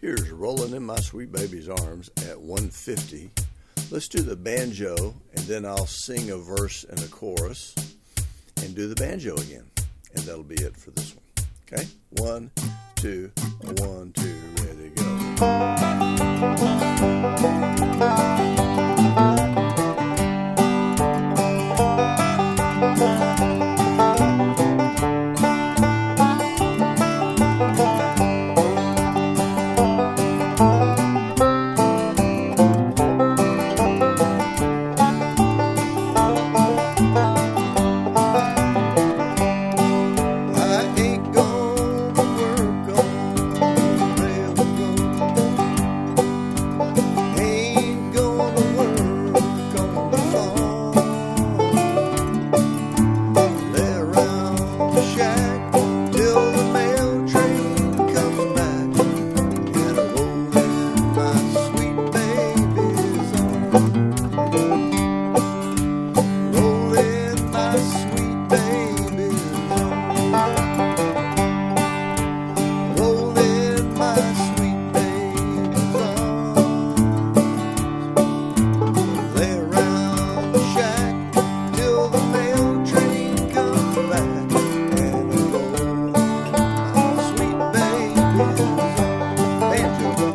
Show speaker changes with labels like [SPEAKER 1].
[SPEAKER 1] Here's Rolling in My Sweet Baby's Arms at 150. Let's do the banjo, and then I'll sing a verse and a chorus and do the banjo again. And that'll be it for this one. Okay? 1, 2, 1, 2, ready, go. Banjo.